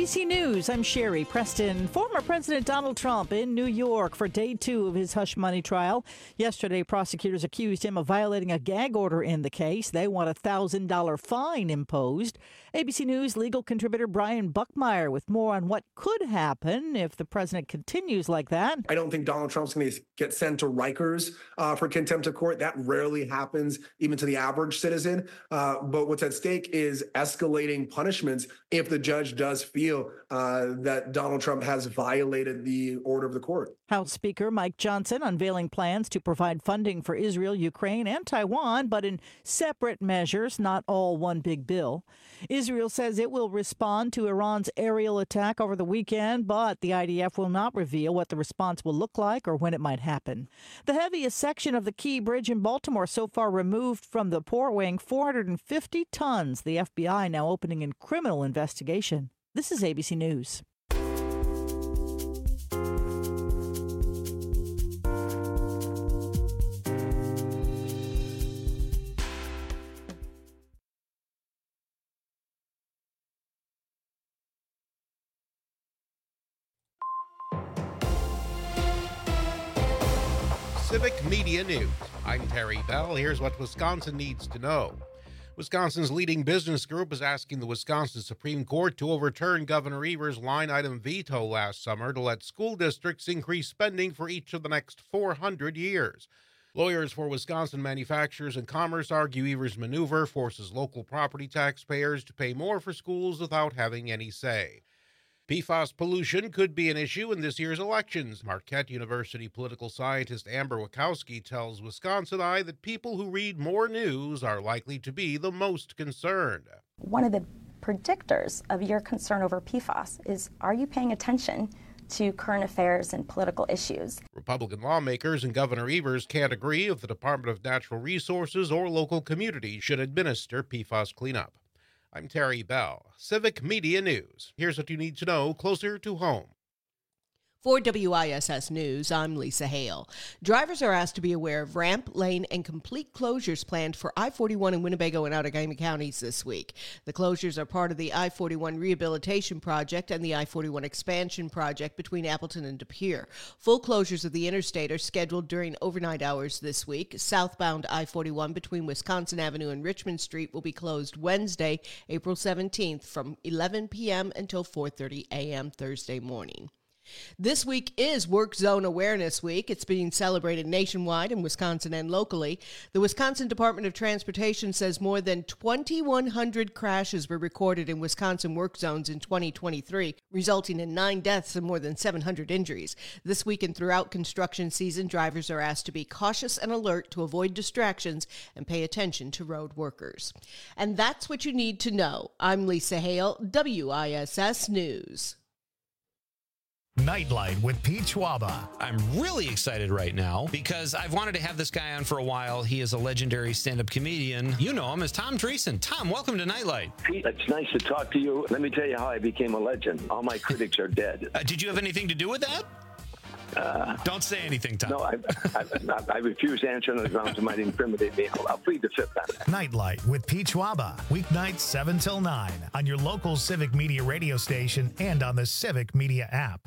ABC News, I'm Sherry Preston. Former President Donald Trump in New York for day 2 of his hush money trial. Yesterday, prosecutors accused him of violating a gag order in the case. They want a $1,000 fine imposed. ABC News legal contributor Brian Buckmeyer with more on what could happen if the president continues like that. I don't think Donald Trump's going to get sent to Rikers for contempt of court. That rarely happens, even to the average citizen. But what's at stake is escalating punishments if the judge does feel that Donald Trump has violated the order of the court. House Speaker Mike Johnson unveiling plans to provide funding for Israel, Ukraine, and Taiwan, but in separate measures, not all one big bill. Israel says it will respond to Iran's aerial attack over the weekend, but the IDF will not reveal what the response will look like or when it might happen. The heaviest section of the Key Bridge in Baltimore so far removed from the port, weighing 450 tons. The FBI now opening a criminal investigation. This is ABC News. Civic Media News. I'm Terry Bell. Here's what Wisconsin needs to know. Wisconsin's leading business group is asking the Wisconsin Supreme Court to overturn Governor Evers' line-item veto last summer to let school districts increase spending for each of the next 400 years. Lawyers for Wisconsin Manufacturers and Commerce argue Evers' maneuver forces local property taxpayers to pay more for schools without having any say. PFAS pollution could be an issue in this year's elections. Marquette University political scientist Amber Wachowski tells Wisconsin Eye that people who read more news are likely to be the most concerned. One of the predictors of your concern over PFAS is, are you paying attention to current affairs and political issues? Republican lawmakers and Governor Evers can't agree if the Department of Natural Resources or local communities should administer PFAS cleanup. I'm Terry Bell, Civic Media News. Here's what you need to know closer to home. For WISS News, I'm Lisa Hale. Drivers are asked to be aware of ramp, lane, and complete closures planned for I-41 in Winnebago and Outagamie counties this week. The closures are part of the I-41 Rehabilitation Project and the I-41 Expansion Project between Appleton and De Pere. Full closures of the interstate are scheduled during overnight hours this week. Southbound I-41 between Wisconsin Avenue and Richmond Street will be closed Wednesday, April 17th from 11 p.m. until 4:30 a.m. Thursday morning. This week is Work Zone Awareness Week. It's being celebrated nationwide in Wisconsin and locally. The Wisconsin Department of Transportation says more than 2,100 crashes were recorded in Wisconsin work zones in 2023, resulting in 9 deaths and more than 700 injuries. This week and throughout construction season, drivers are asked to be cautious and alert to avoid distractions and pay attention to road workers. And that's what you need to know. I'm Lisa Hale, WISS News. Nightlight with Pete Schwaba. I'm really excited right now because I've wanted to have this guy on for a while. He is a legendary stand-up comedian. You know him as Tom Dreesen. Tom, welcome to Nightlight. Pete, it's nice to talk to you. Let me tell you how I became a legend. All my critics are dead. Did you have anything to do with that? Don't say anything, Tom. No, I refuse to answer on the grounds it might incriminate me. I'll plead the fifth on that. Nightlight with Pete Schwaba. Weeknights 7 till 9 on your local Civic Media radio station and on the Civic Media app.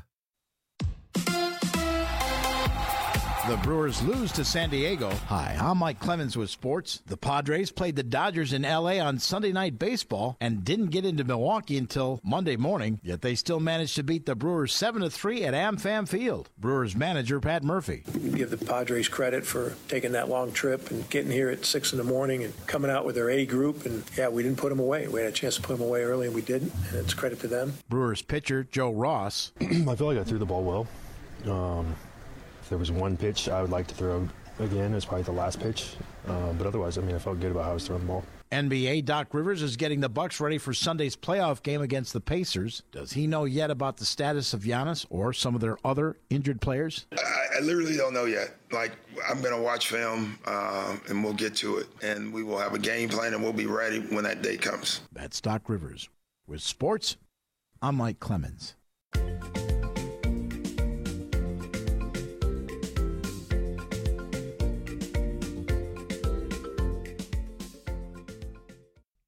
The Brewers lose to San Diego. Hi, I'm Mike Clemens with sports. The Padres played the Dodgers in L.A. on Sunday Night Baseball and didn't get into Milwaukee until Monday morning, yet they still managed to beat the Brewers 7-3 at AmFam Field. Brewers manager Pat Murphy. Give the Padres credit for taking that long trip and getting here at 6 in the morning and coming out with their A group. And, yeah, we didn't put them away. We had a chance to put them away early, and we didn't. And it's credit to them. Brewers pitcher Joe Ross. I feel like I threw the ball well. If there was one pitch I would like to throw again, it's probably the last pitch. But otherwise, I felt good about how I was throwing the ball. NBA Doc Rivers is getting the Bucks ready for Sunday's playoff game against the Pacers. Does he know yet about the status of Giannis or some of their other injured players? I literally don't know yet. I'm going to watch film, and we'll get to it. And we will have a game plan, and we'll be ready when that day comes. That's Doc Rivers. With sports, I'm Mike Clemens.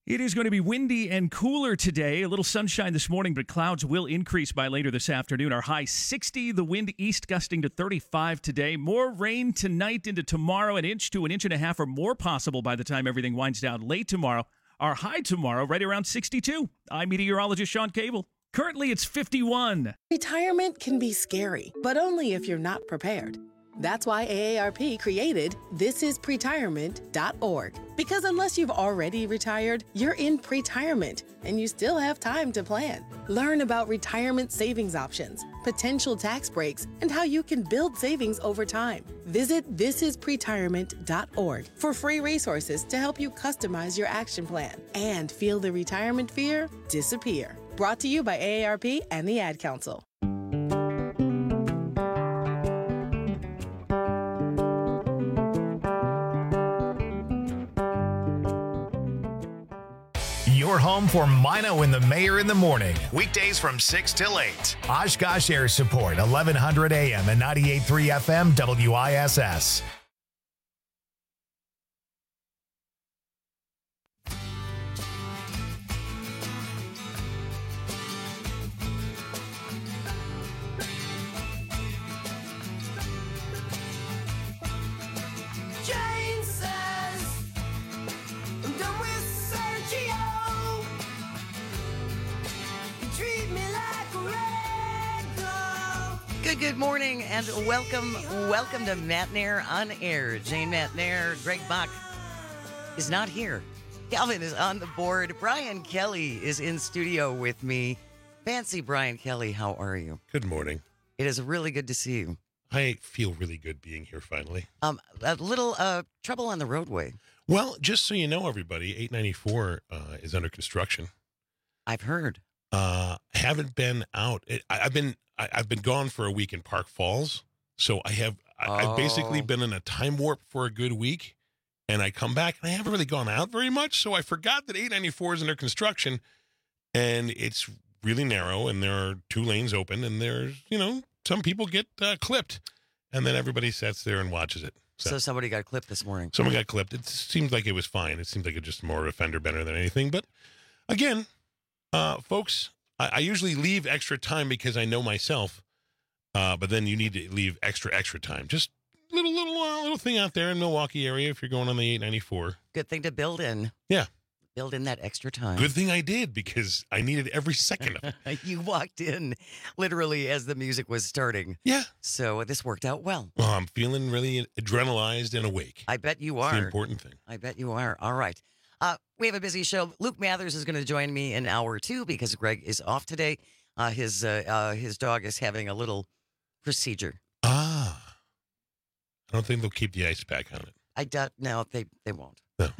It is going to be windy and cooler today. A little sunshine this morning, but clouds will increase by later this afternoon. Our high 60, the wind east gusting to 35 today. More rain tonight into tomorrow, an inch to an inch and a half or more possible by the time everything winds down late tomorrow. Our high tomorrow right around 62. I'm meteorologist Sean Cable. Currently, it's 51. Retirement can be scary, but only if you're not prepared. That's why AARP created thisispretirement.org. Because unless you've already retired, you're in pretirement, and you still have time to plan. Learn about retirement savings options, potential tax breaks, and how you can build savings over time. Visit thisispretirement.org for free resources to help you customize your action plan and feel the retirement fear disappear. Brought to you by AARP and the Ad Council. Your home for Mino and the Mayor in the morning. Weekdays from 6 till 8. Oshkosh Air Support, 1100 AM and 98.3 FM WISS. Jane says, I'm done with Sergio. Treat me like a rag doll. Good morning and welcome to Matt Nair on air. Jane Matt Nair, Greg Bach is not here. Calvin is on the board. Brian Kelly is in studio with me. Fancy Brian Kelly, how are you? Good morning. It is really good to see you. I feel really good being here finally. A little trouble on the roadway. Well, just so you know, everybody, 894 is under construction. I've heard. Haven't been out. I've been gone for a week in Park Falls, so I've basically been in a time warp for a good week, and I come back and I haven't really gone out very much. So I forgot that 894 is under construction, and it's really narrow, and there are 2 lanes open, and there's some people get clipped, and then everybody sits there and watches it. So somebody got clipped this morning. Someone got clipped. It seems like it was fine. It seems like it's just more of a fender bender than anything. But again, folks, I usually leave extra time because I know myself. But then you need to leave extra time. Just little thing out there in Milwaukee area if you're going on the 894. Good thing to build in. Yeah. Build in that extra time. Good thing I did because I needed every second of it. You walked in literally as the music was starting. Yeah. So this worked out well. Well, I'm feeling really adrenalized and awake. I bet you are. It's the important thing. I bet you are. All right. We have a busy show. Luke Mathers is going to join me in hour 2 because Greg is off today. His dog is having a little procedure. I don't think they'll keep the ice pack on it. I doubt. No, they won't. No.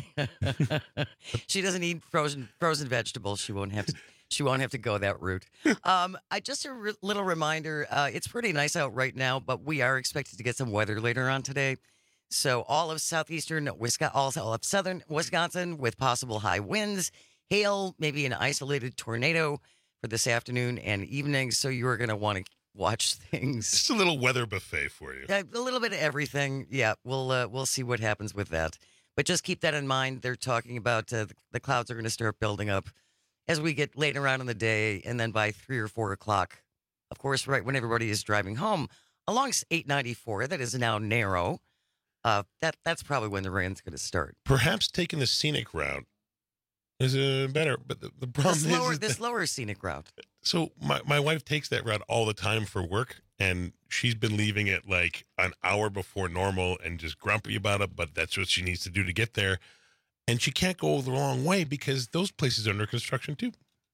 She doesn't eat frozen vegetables. She won't have to go that route. Just a little reminder. It's pretty nice out right now, but we are expected to get some weather later on today. So all of southeastern Wisconsin, all of southern Wisconsin with possible high winds, hail, maybe an isolated tornado for this afternoon and evening. So you are going to want to watch things. Just a little weather buffet for you. A little bit of everything. Yeah, we'll see what happens with that. But just keep that in mind. They're talking about the clouds are going to start building up as we get later on in the day, and then by 3 or 4 o'clock, of course, right when everybody is driving home along 894, that is now narrow. That's probably when the rain's going to start. Perhaps taking the scenic route is better, but the problem is the slower scenic route. So my wife takes that route all the time for work, and she's been leaving it like an hour before normal and just grumpy about it, but that's what she needs to do to get there. And she can't go the wrong way because those places are under construction too.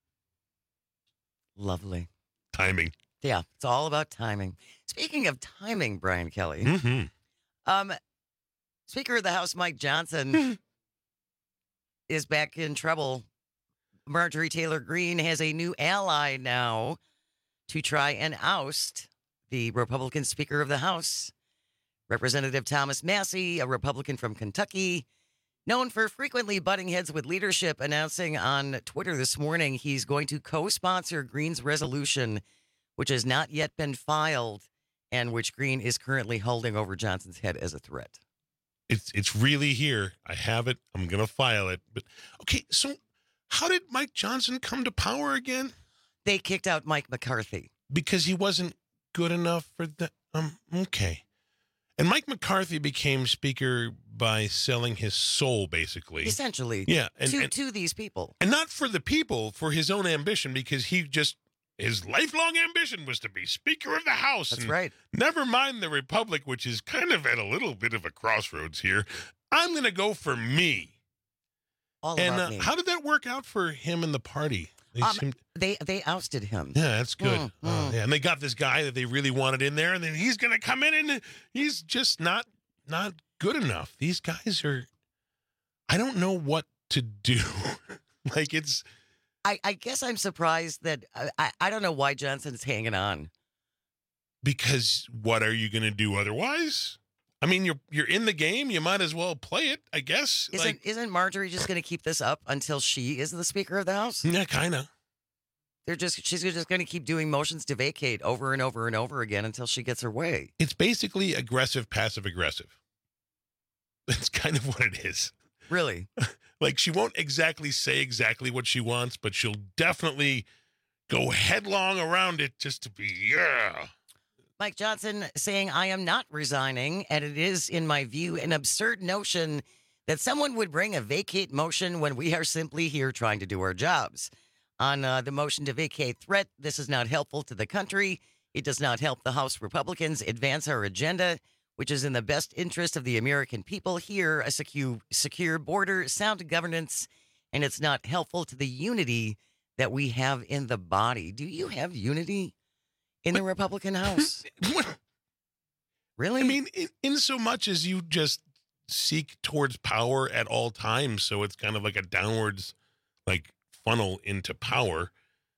Lovely. Timing. Yeah, it's all about timing. Speaking of timing, Brian Kelly. Mm-hmm. Speaker of the House, Mike Johnson, is back in trouble. Marjorie Taylor Greene has a new ally now to try and oust the Republican Speaker of the House, Representative Thomas Massie, a Republican from Kentucky, known for frequently butting heads with leadership, announcing on Twitter this morning he's going to co-sponsor Greene's resolution, which has not yet been filed and which Greene is currently holding over Johnson's head as a threat. It's really here. I have it. I'm going to file it. But okay, so how did Mike Johnson come to power again? They kicked out Mike McCarthy. Because he wasn't good enough for the okay. And Mike McCarthy became speaker by selling his soul, basically. Essentially. Yeah. To these people. And not for the people, for his own ambition, because his lifelong ambition was to be Speaker of the House. That's and right. Never mind the Republic, which is kind of at a little bit of a crossroads here. I'm going to go for me. All about me. How did that work out for him and the party? They ousted him. Yeah, that's good. Yeah, and they got this guy that they really wanted in there, and then he's going to come in, and he's just not good enough. These guys are. I don't know what to do. Like it's. I guess I'm surprised that I don't know why Johnson's hanging on. Because what are you going to do otherwise? I mean, you're in the game. You might as well play it, I guess. Isn't Marjorie just going to keep this up until she is the Speaker of the House? Yeah, kind of. She's just going to keep doing motions to vacate over and over and over again until she gets her way. It's basically aggressive, passive aggressive. That's kind of what it is. Really? Like she won't exactly say exactly what she wants, but she'll definitely go headlong around it just to be, yeah. Mike Johnson saying, I am not resigning, and it is, in my view, an absurd notion that someone would bring a vacate motion when we are simply here trying to do our jobs. On the motion to vacate threat, this is not helpful to the country. It does not help the House Republicans advance our agenda, which is in the best interest of the American people here, a secure border, sound governance, and it's not helpful to the unity that we have in the body. Do you have unity in the Republican House? Really? I mean, in so much as you just seek towards power at all times, so it's kind of like a downwards, like, funnel into power.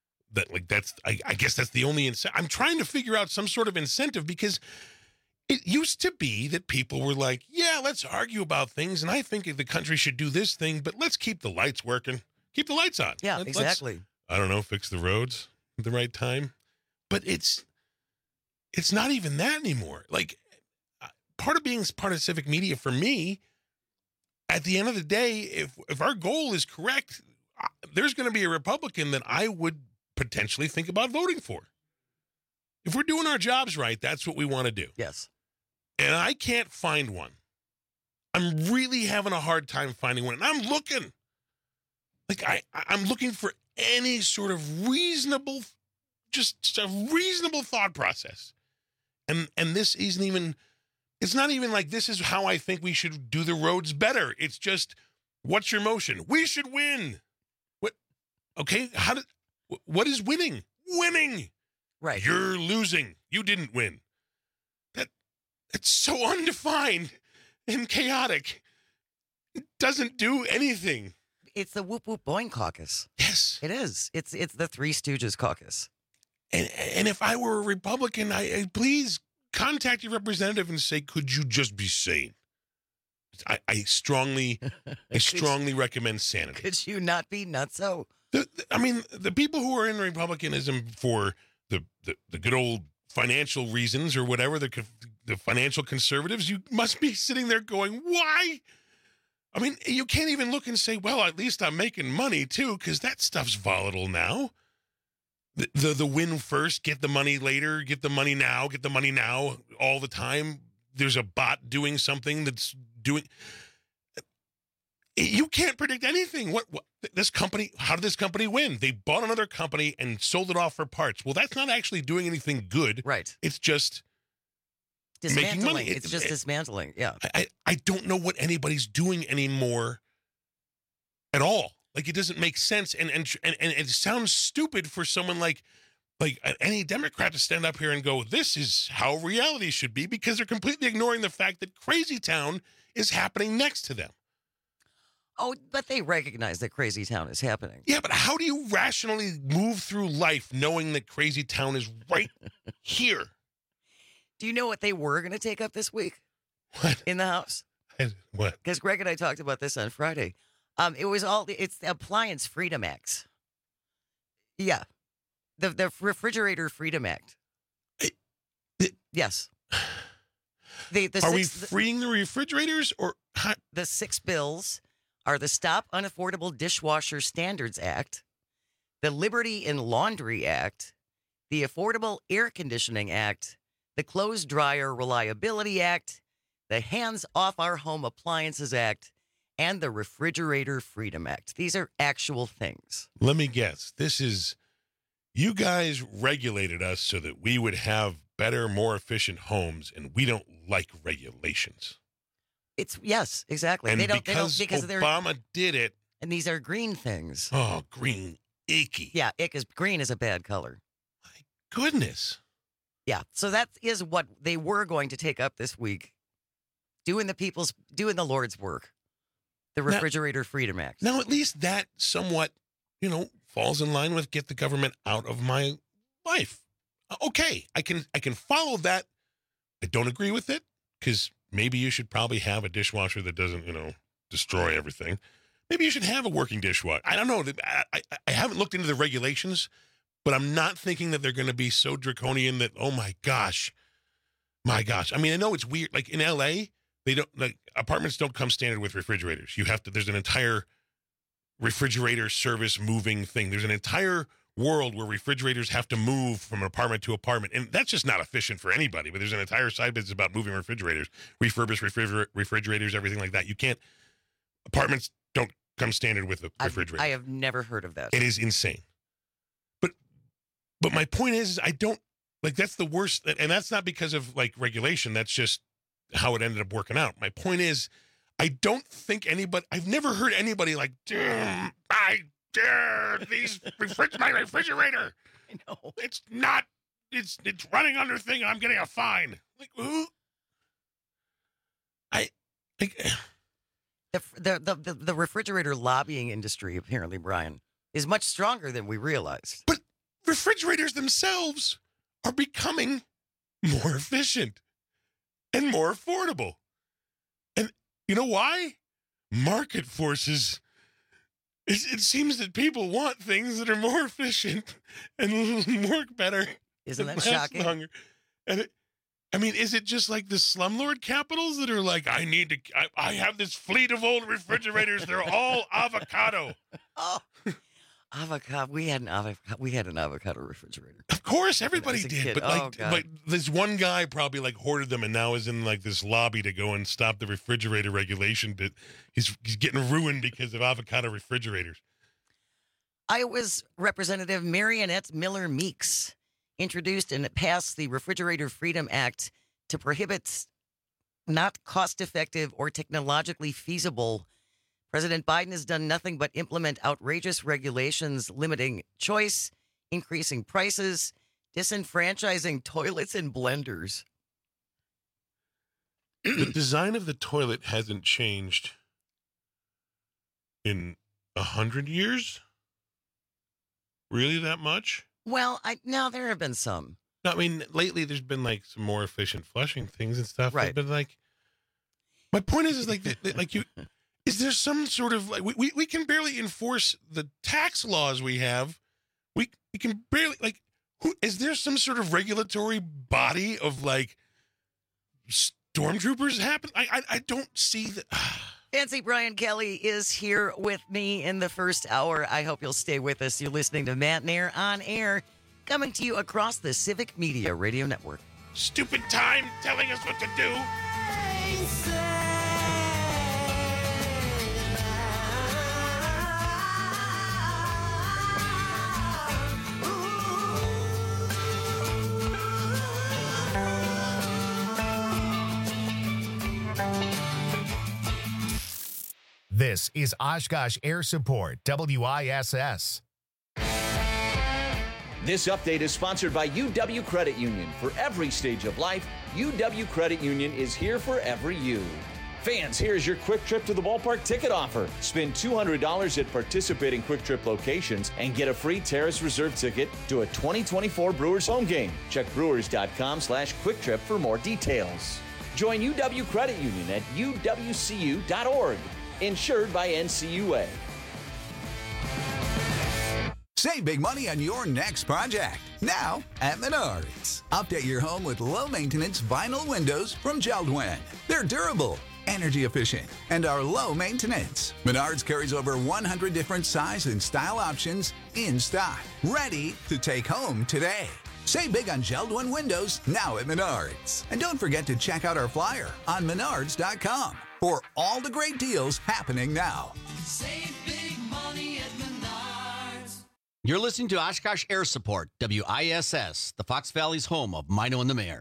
I guess that's the only incentive. I'm trying to figure out some sort of incentive because it used to be that people were like, yeah, let's argue about things, and I think the country should do this thing, but let's keep the lights working. Keep the lights on. Yeah, exactly. I don't know, fix the roads at the right time. But it's not even that anymore. Like, part of being part of civic media for me, at the end of the day, if our goal is correct, there's going to be a Republican that I would potentially think about voting for. If we're doing our jobs right, that's what we want to do. Yes. And I can't find one. I'm really having a hard time finding one. And I'm looking. Like, I'm looking for any sort of reasonable, just a reasonable thought process. And this isn't even, it's not even like this is how I think we should do the roads better. It's just, what's your motion? We should win. What? Okay. What is winning? Winning. Right. You're losing. You didn't win. It's so undefined and chaotic. It doesn't do anything. It's the Whoop Whoop Boing caucus. Yes. It is. It's the Three Stooges caucus. And if I were a Republican, I please contact your representative and say, could you just be sane? I strongly recommend sanity. Could you not be nutso? The people who are in Republicanism for the good old financial reasons or whatever, the financial conservatives, you must be sitting there going, why? I mean, you can't even look and say, well, at least I'm making money too, because that stuff's volatile now. The win first, get the money later, get the money now all the time. There's a bot doing something that's doing. You can't predict anything. What this company? How did this company win? They bought another company and sold it off for parts. Well, that's not actually doing anything good. Right. It's just making money. It's just dismantling. Yeah. I don't know what anybody's doing anymore at all. Like, it doesn't make sense, and it sounds stupid for someone like any Democrat to stand up here and go, this is how reality should be, because they're completely ignoring the fact that Crazy Town is happening next to them. Oh, but they recognize that Crazy Town is happening. Yeah, but how do you rationally move through life knowing that Crazy Town is right here? Do you know what they were going to take up this week? What? In the House? What? Because Greg and I talked about this on Friday. It's the Appliance Freedom Act. Yeah. The Refrigerator Freedom Act. Yes. Are we freeing the refrigerators or? The 6 bills are the Stop Unaffordable Dishwasher Standards Act, the Liberty in Laundry Act, the Affordable Air Conditioning Act, the Clothes Dryer Reliability Act, the Hands Off Our Home Appliances Act, and the Refrigerator Freedom Act. These are actual things. Let me guess. This is, you guys regulated us so that we would have better, more efficient homes, and we don't like regulations. Yes, exactly. And they don't because Obama did it. And these are green things. Oh, green, icky. Yeah, green is a bad color. My goodness. Yeah, so that is what they were going to take up this week, doing the Lord's work, the Refrigerator Freedom Act. Now, at least that somewhat, falls in line with get the government out of my life. Okay, I can follow that. I don't agree with it because maybe you should probably have a dishwasher that doesn't, destroy everything. Maybe you should have a working dishwasher. I don't know. I haven't looked into the regulations, but I'm not thinking that they're going to be so draconian that, oh my gosh. I mean, I know it's weird. Like in LA, apartments don't come standard with refrigerators. There's an entire refrigerator service moving thing. There's an entire world where refrigerators have to move from apartment to apartment. And that's just not efficient for anybody. But there's an entire side business about moving refrigerators, refurbished refrigerators, everything like that. Apartments don't come standard with a refrigerator. I have never heard of that. It is insane. But my point is, I don't, that's the worst. And that's not because of regulation. That's just how it ended up working out. My point is, I don't think I've never heard anybody damn, my refrigerator. I know. It's running under thing and I'm getting a fine. Who? The refrigerator lobbying industry, apparently, Brian, is much stronger than we realized. But refrigerators themselves are becoming more efficient and more affordable. And you know why? Market forces. It seems that people want things that are more efficient and work better. Isn't that shocking? Longer. And is it just like the slumlord capitals that are I have this fleet of old refrigerators. They're all avocado. Oh, avocado. We had an avocado refrigerator. Of course, everybody did. Kid. But this one guy probably hoarded them and now is in this lobby to go and stop the refrigerator regulation. But he's getting ruined because of avocado refrigerators. Iowa's Representative Marionette Miller Meeks introduced and passed the Refrigerator Freedom Act to prohibit not cost-effective or technologically feasible. President Biden has done nothing but implement outrageous regulations limiting choice, increasing prices, disenfranchising toilets and blenders. The design of the toilet hasn't changed in 100 years? Really that much? Well, now there have been some. No, lately there's been some more efficient flushing things and stuff. Right. But my point is is there some sort of we can barely enforce the tax laws we have. We can barely is there some sort of regulatory body of stormtroopers happen? I don't see that. Fancy Brian Kelly is here with me in the first hour. I hope you'll stay with us. You're listening to Matt Nair on Air, coming to you across the Civic Media Radio Network. Stupid time telling us what to do. This is Oshkosh Air Support, WISS. This update is sponsored by UW Credit Union. For every stage of life, UW Credit Union is here for every you. Fans, here's your quick trip to the ballpark ticket offer. Spend $200 at participating Quick Trip locations and get a free Terrace Reserve ticket to a 2024 Brewers home game. Check brewers.com/quicktrip for more details. Join UW Credit Union at uwcu.org. Insured by NCUA. Save big money on your next project. Now at Menards. Update your home with low-maintenance vinyl windows from JELD-WEN. They're durable, energy efficient, and are low maintenance. Menards carries over 100 different size and style options in stock, ready to take home today. Save big on Geldwin windows now at Menards. And don't forget to check out our flyer on menards.com for all the great deals happening now. Save big money at Menards. You're listening to Oshkosh Air Support, WISS, the Fox Valley's home of Mino and the Mayor.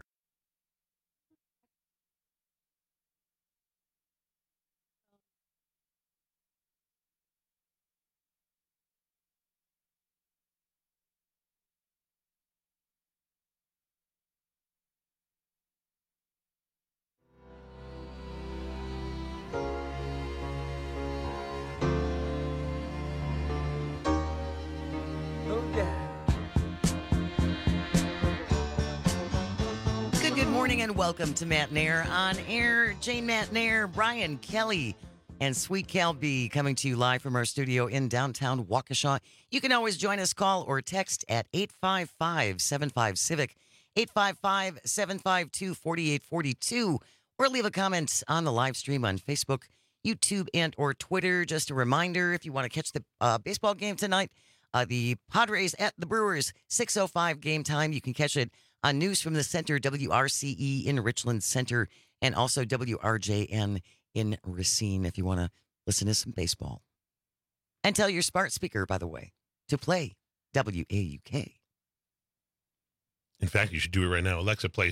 Good morning and welcome to Matt Nair on air. Jane Matt Nair, Brian Kelly, and Sweet Cal B coming to you live from our studio in downtown Waukesha. You can always join us, call or text at 855-75-CIVIC, 855-752-4842, or leave a comment on the live stream on Facebook, YouTube, and or Twitter. Just a reminder, if you want to catch the baseball game tonight, the Padres at the Brewers, 6:05 game time. You can catch it on News from the Center, WRCE in Richland Center, and also WRJN in Racine if you want to listen to some baseball. And tell your smart speaker, by the way, to play WAUK. In fact, you should do it right now. Alexa, play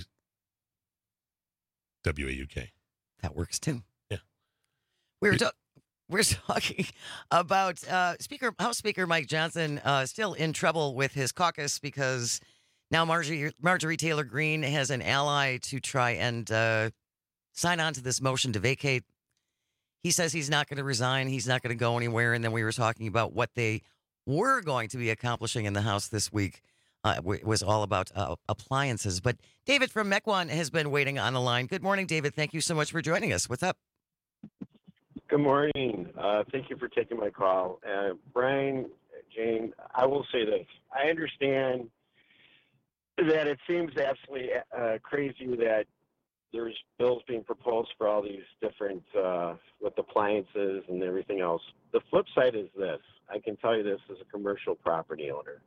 WAUK. That works too. Yeah. We're talking about House Speaker Mike Johnson still in trouble with his caucus because now Marjorie Taylor Greene has an ally to try and sign on to this motion to vacate. He says he's not going to resign. He's not going to go anywhere. And then we were talking about what they were going to be accomplishing in the House this week. It was all about appliances. But David from Mequon has been waiting on the line. Good morning, David. Thank you so much for joining us. What's up? Good morning. Thank you for taking my call. Brian, Jane, I will say this. I understand that it seems absolutely crazy that there's bills being proposed for all these different with appliances and everything else. The flip side is this. I can tell you this as a commercial property owner.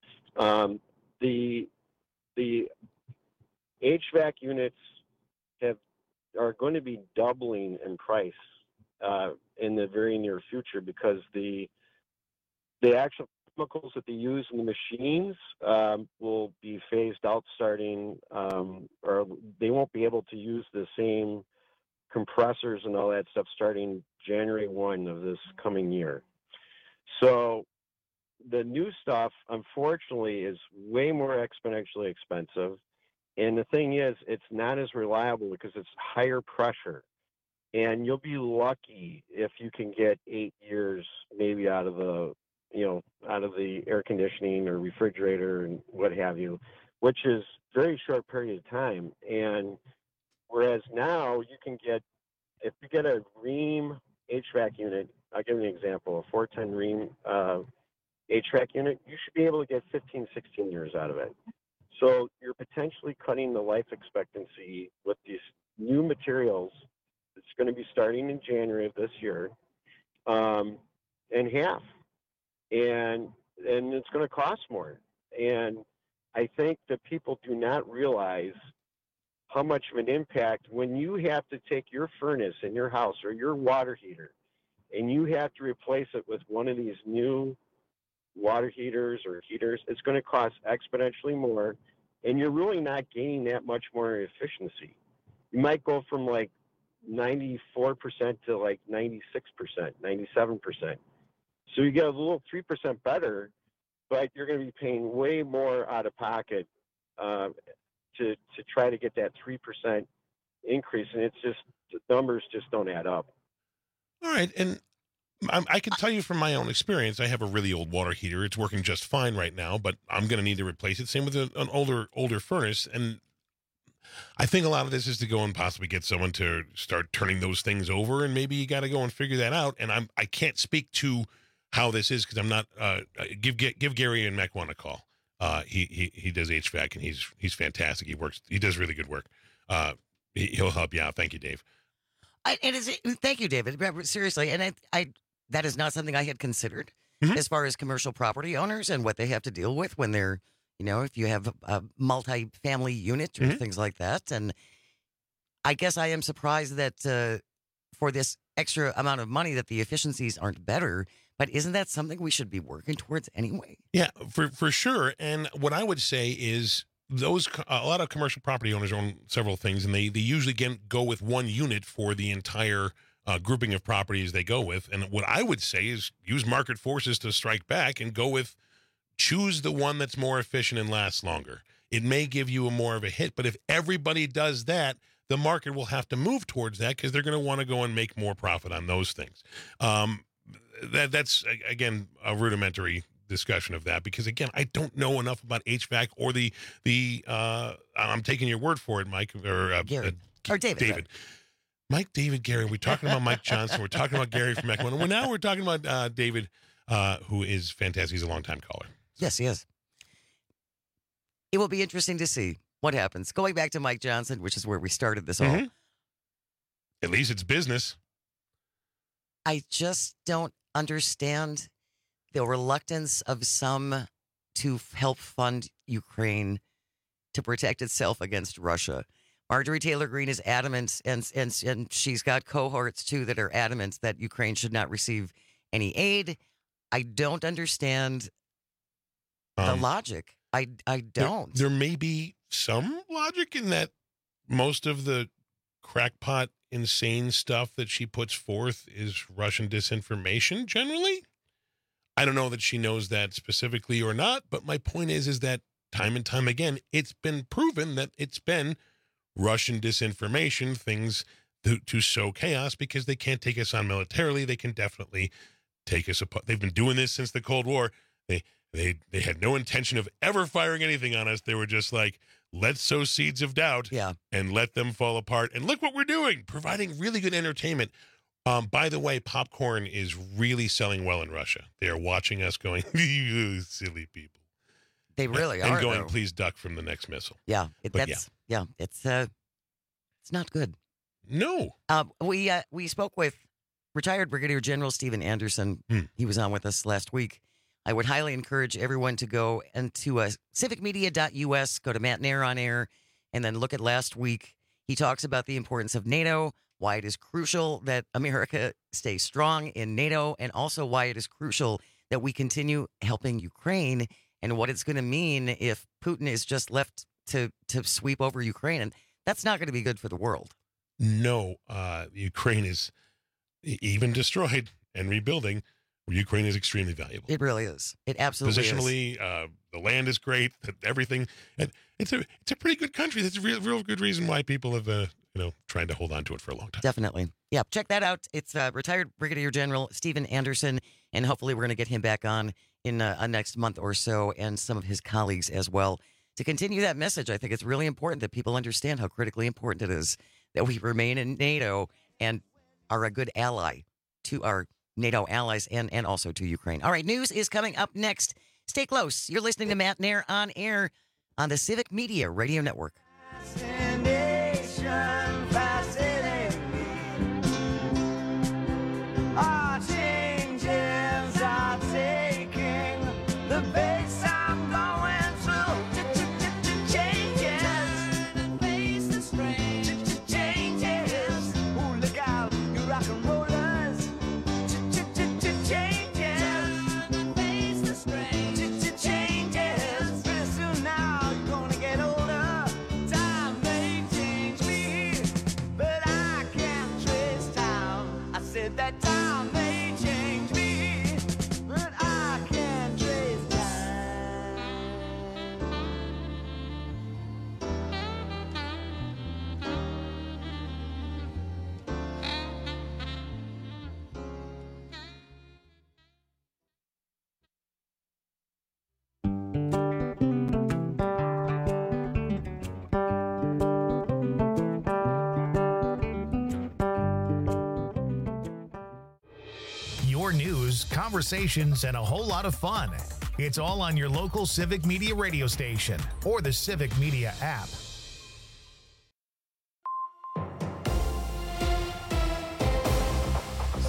The HVAC units are going to be doubling in price in the very near future because the actual chemicals that they use in the machines will be phased out starting, or they won't be able to use the same compressors and all that stuff starting January 1 of this coming year. So the new stuff, unfortunately, is way more exponentially expensive. And the thing is, it's not as reliable because it's higher pressure. And you'll be lucky if you can get 8 years maybe out of the air conditioning or refrigerator and what have you, which is very short period of time. And whereas now you can get, if you get a Rheem HVAC unit, I'll give you an example, a 410 Rheem HVAC unit, you should be able to get 15, 16 years out of it. So you're potentially cutting the life expectancy with these new materials. It's going to be starting in January of this year, in half. And it's going to cost more. And I think that people do not realize how much of an impact when you have to take your furnace in your house or your water heater and you have to replace it with one of these new water heaters or heaters, it's going to cost exponentially more. And you're really not gaining that much more efficiency. You might go from like 94% to like 96%, 97%. So you get a little 3% better, but you're going to be paying way more out of pocket to try to get that 3% increase. And it's just, the numbers just don't add up. All right. And I can tell you from my own experience, I have a really old water heater. It's working just fine right now, but I'm going to need to replace it. Same with an older furnace. And I think a lot of this is to go and possibly get someone to start turning those things over. And maybe you got to go and figure that out. And I can't speak to how this is because I'm not give Gary and Mequon a call. He does HVAC and he's fantastic. He does really good work. He'll help you out. Thank you, Dave. Thank you, David. Seriously, and I that is not something I had considered as far as commercial property owners and what they have to deal with when they're, if you have a multi-family unit or things like that. And I guess I am surprised that for this extra amount of money that the efficiencies aren't better. But isn't that something we should be working towards anyway? Yeah, for sure. And what I would say is a lot of commercial property owners own several things, and they usually go with one unit for the entire grouping of properties they go with. And what I would say is use market forces to strike back and choose the one that's more efficient and lasts longer. It may give you more of a hit, but if everybody does that, the market will have to move towards that because they're going to want to go and make more profit on those things. That's, again, a rudimentary discussion of that because, again, I don't know enough about HVAC or the I'm taking your word for it, Mike, or David. David. Mike, David, Gary. We're talking about Mike Johnson. We're talking about Gary from Ekman. And now we're talking about David, who is fantastic. He's a longtime caller. Yes, he is. It will be interesting to see what happens. Going back to Mike Johnson, which is where we started this all. At least it's business. I just don't understand the reluctance of some to help fund Ukraine to protect itself against Russia. Marjorie Taylor Greene is adamant, and she's got cohorts, too, that are adamant that Ukraine should not receive any aid. I don't understand the logic. I don't. There may be some logic in that most of the crackpot, insane stuff that she puts forth is Russian disinformation generally. I don't know that she knows that specifically or not, but my point is that time and time again, it's been proven that it's been Russian disinformation, things to sow chaos because they can't take us on militarily. They can definitely take us apart. They've been doing this since the Cold War. They had no intention of ever firing anything on us. They were just like, let's sow seeds of doubt and let them fall apart. And look what we're doing, providing really good entertainment. By the way, popcorn is really selling well in Russia. They are watching us going, you silly people. They really are. And going, though. Please duck from the next missile. Yeah, it's not good. No. We spoke with retired Brigadier General Stephen Anderson. He was on with us last week. I would highly encourage everyone to go into civicmedia.us, go to Matt Nair on air, and then look at last week. He talks about the importance of NATO, why it is crucial that America stay strong in NATO, and also why it is crucial that we continue helping Ukraine and what it's going to mean if Putin is just left to sweep over Ukraine. And that's not going to be good for the world. No, Ukraine is even destroyed and rebuilding. Ukraine is extremely valuable. It really is. It absolutely Positionally, is. The land is great. Everything. And it's a pretty good country. That's a real good reason why people have trying to hold on to it for a long time. Definitely. Yeah, check that out. It's retired Brigadier General Stephen Anderson, and hopefully we're going to get him back on in a next month or so, and some of his colleagues as well, to continue that message. I think it's really important that people understand how critically important it is that we remain in NATO and are a good ally to our NATO allies and also to Ukraine. All right, news is coming up next. Stay close. You're listening to Matt Nair on air on the Civic Media Radio Network. News, conversations, and a whole lot of fun. It's all on your local Civic Media radio station or the Civic Media app.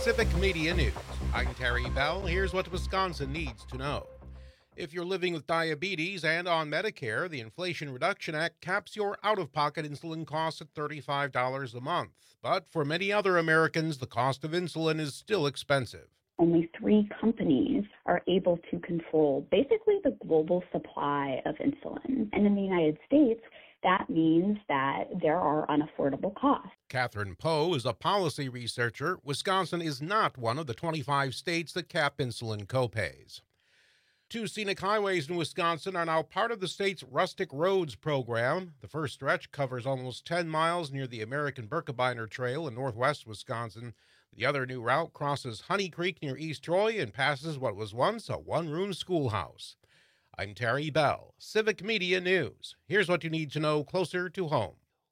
Civic Media News. I'm Terry Bell. Here's what Wisconsin needs to know. If you're living with diabetes and on Medicare, the Inflation Reduction Act caps your out-of-pocket insulin costs at $35 a month. But for many other Americans, the cost of insulin is still expensive. Only 3 companies are able to control basically the global supply of insulin. And in the United States, that means that there are unaffordable costs. Catherine Poe is a policy researcher. Wisconsin is not one of the 25 states that cap insulin copays. 2 scenic highways in Wisconsin are now part of the state's Rustic Roads program. The first stretch covers almost 10 miles near the American Birkebeiner Trail in northwest Wisconsin. The other new route crosses Honey Creek near East Troy and passes what was once a one-room schoolhouse. I'm Terry Bell, Civic Media News. Here's what you need to know closer to home.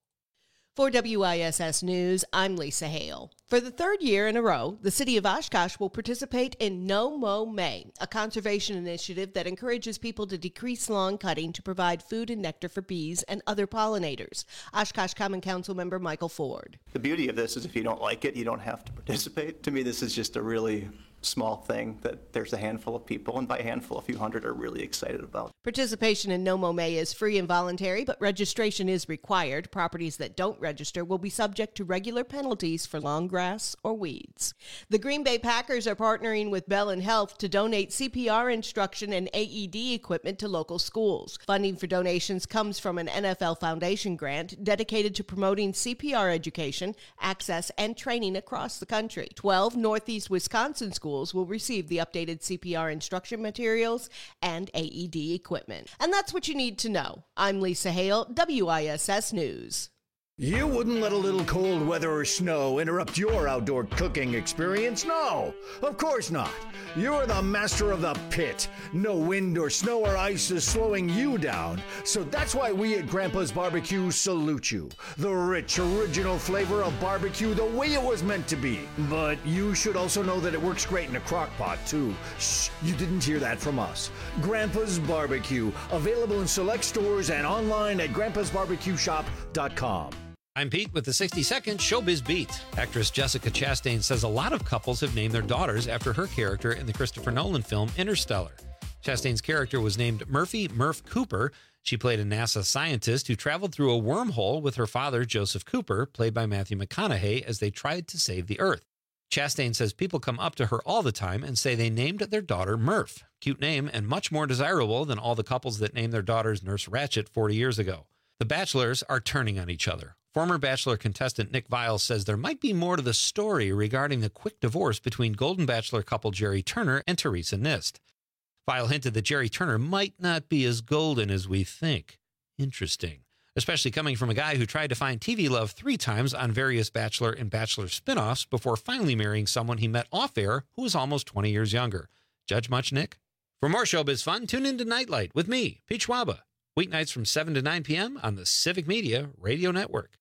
For WISS News, I'm Lisa Hale. For the 3rd year in a row, the city of Oshkosh will participate in No Mow May, a conservation initiative that encourages people to decrease lawn cutting to provide food and nectar for bees and other pollinators. Oshkosh Common Council member Michael Ford. The beauty of this is if you don't like it, you don't have to participate. To me, this is just a really small thing that there's a handful of people, and by handful, a few hundred, are really excited about. Participation in No Mow May is free and voluntary, but registration is required. Properties that don't register will be subject to regular penalties for long grass or weeds. The Green Bay Packers are partnering with Bell & Health to donate CPR instruction and AED equipment to local schools. Funding for donations comes from an NFL Foundation grant dedicated to promoting CPR education, access, and training across the country. 12 Northeast Wisconsin schools will receive the updated CPR instruction materials and AED equipment. And that's what you need to know. I'm Lisa Hale, WISS News. You wouldn't let a little cold weather or snow interrupt your outdoor cooking experience? No, of course not. You're the master of the pit. No wind or snow or ice is slowing you down. So that's why we at Grandpa's Barbecue salute you. The rich, original flavor of barbecue the way it was meant to be. But you should also know that it works great in a crock pot, too. Shh, you didn't hear that from us. Grandpa's Barbecue, available in select stores and online at grandpasbarbecueshop.com. I'm Pete with the 60-second Showbiz Beat. Actress Jessica Chastain says a lot of couples have named their daughters after her character in the Christopher Nolan film Interstellar. Chastain's character was named Murphy Murph Cooper. She played a NASA scientist who traveled through a wormhole with her father, Joseph Cooper, played by Matthew McConaughey, as they tried to save the Earth. Chastain says people come up to her all the time and say they named their daughter Murph. Cute name and much more desirable than all the couples that named their daughters Nurse Ratched 40 years ago. The Bachelors are turning on each other. Former Bachelor contestant Nick Viles says there might be more to the story regarding the quick divorce between Golden Bachelor couple Jerry Turner and Teresa Nist. Viles hinted that Jerry Turner might not be as golden as we think. Interesting. Especially coming from a guy who tried to find TV love 3 times on various Bachelor and Bachelor spin-offs before finally marrying someone he met off-air who was almost 20 years younger. Judge much, Nick? For more showbiz fun, tune in to Nightlight with me, Pete Schwaba. Weeknights from 7 to 9 p.m. on the Civic Media Radio Network.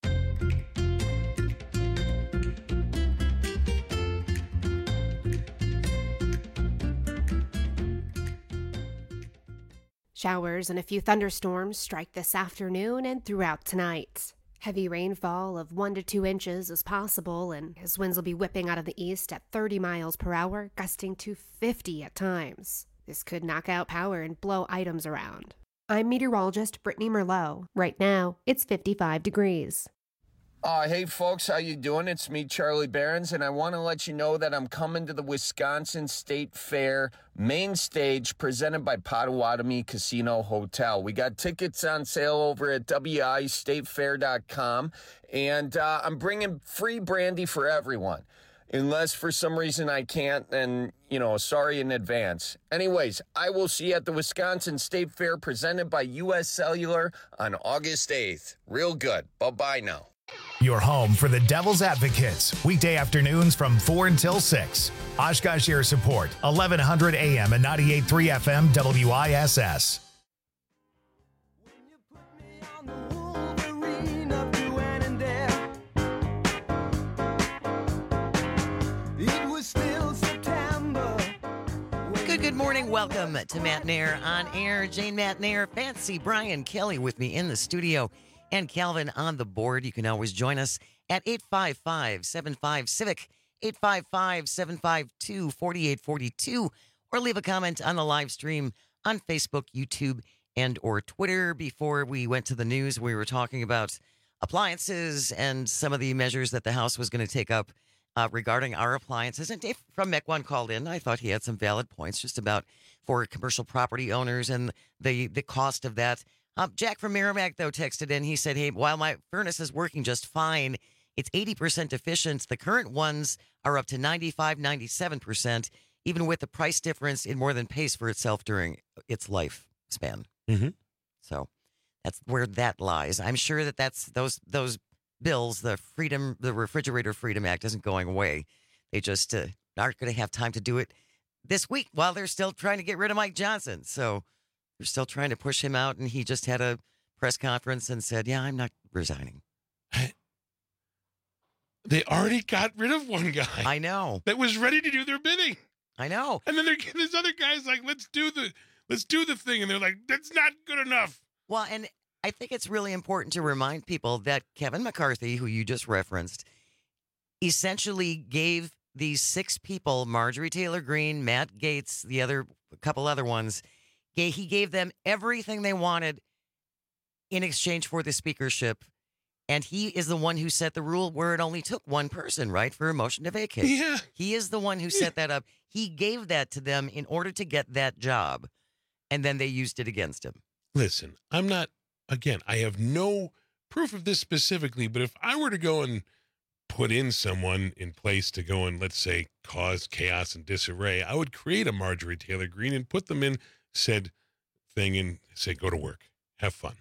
Showers and a few thunderstorms strike this afternoon and throughout tonight. Heavy rainfall of 1 to 2 inches is possible, and his winds will be whipping out of the east at 30 miles per hour, gusting to 50 at times. This could knock out power and blow items around. I'm meteorologist Brittany Merlot. Right now, it's 55 degrees. Hey folks, how you doing? It's me, Charlie Behrens, and I want to let you know that I'm coming to the Wisconsin State Fair main stage presented by Potawatomi Casino Hotel. We got tickets on sale over at wistatefair.com, and I'm bringing free brandy for everyone. Unless for some reason I can't, then, sorry in advance. Anyways, I will see you at the Wisconsin State Fair presented by U.S. Cellular on August 8th. Real good. Bye-bye now. Your home for the Devil's Advocates, weekday afternoons from 4 until 6. Oshkosh Air Support, 1100 AM and 98.3 FM WISS. Good morning. Welcome to Matt Nair on air. Jane Matt Nair, Fancy Brian Kelly with me in the studio, and Calvin on the board. You can always join us at 855-75-CIVIC, 855-752-4842, or leave a comment on the live stream on Facebook, YouTube, and or Twitter. Before we went to the news, we were talking about appliances and some of the measures that the House was going to take up regarding our appliances. And Dave from Mequon called in. I thought he had some valid points just about for commercial property owners and the cost of that. Jack from Merrimack, though, texted in. He said, hey, while my furnace is working just fine, it's 80% efficient. The current ones are up to 95, 97%, even with the price difference, it more than pays for itself during its lifespan. Mm-hmm. So that's where that lies. I'm sure that that's those bills, the Refrigerator Freedom Act isn't going away. They just aren't going to have time to do it this week while they're still trying to get rid of Mike Johnson. So they're still trying to push him out, and he just had a press conference and said, yeah, I'm not resigning. They already got rid of one guy. I know. That was ready to do their bidding. I know. And then this other guy's like, let's do the thing. And they're like, that's not good enough. Well, and I think it's really important to remind people that Kevin McCarthy, who you just referenced, essentially gave these 6 people, Marjorie Taylor Greene, Matt Gaetz, a couple other ones, he gave them everything they wanted in exchange for the speakership. And he is the one who set the rule where it only took one person, right, for a motion to vacate. Yeah. He is the one who set that up. He gave that to them in order to get that job, and then they used it against him. Listen, I have no proof of this specifically, but if I were to go and put in someone in place to go and, let's say, cause chaos and disarray, I would create a Marjorie Taylor Greene and put them in said thing and say, go to work, have fun.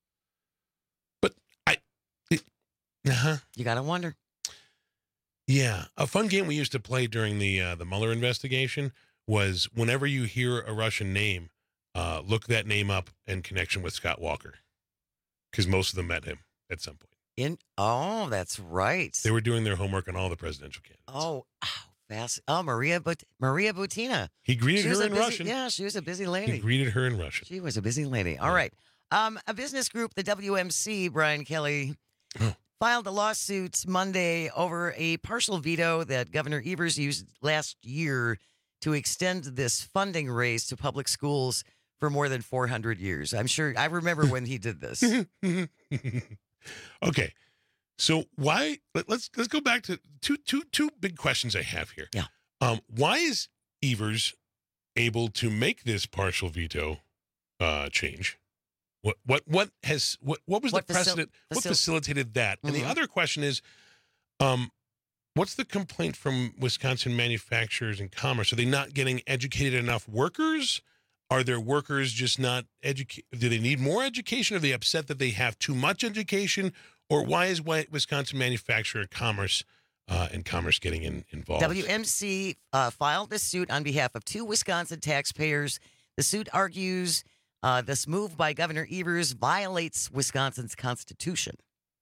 You got to wonder. Yeah. A fun game we used to play during the Mueller investigation was whenever you hear a Russian name, look that name up in connection with Scott Walker, because most of them met him at some point. That's right. They were doing their homework on all the presidential candidates. Oh, fast. Oh, Maria Butina. He greeted her in Russian. Yeah, she was a busy lady. He greeted her in Russian. She was a busy lady. All right. A business group, the WMC, Brian Kelly, filed a lawsuit Monday over a partial veto that Governor Evers used last year to extend this funding raise to public schools for more than 400 years. I'm sure I remember when he did this. Okay. So why let's go back to two big questions I have here. Yeah. Why is Evers able to make this partial veto change? What was the precedent? What facilitated that? And the other question is, what's the complaint from Wisconsin manufacturers and commerce? Are they not getting educated enough workers? Are their workers just not educated? Do they need more education? Are they upset that they have too much education? Or why is Wisconsin manufacturer and commerce getting involved? WMC filed this suit on behalf of 2 Wisconsin taxpayers. The suit argues this move by Governor Evers violates Wisconsin's constitution.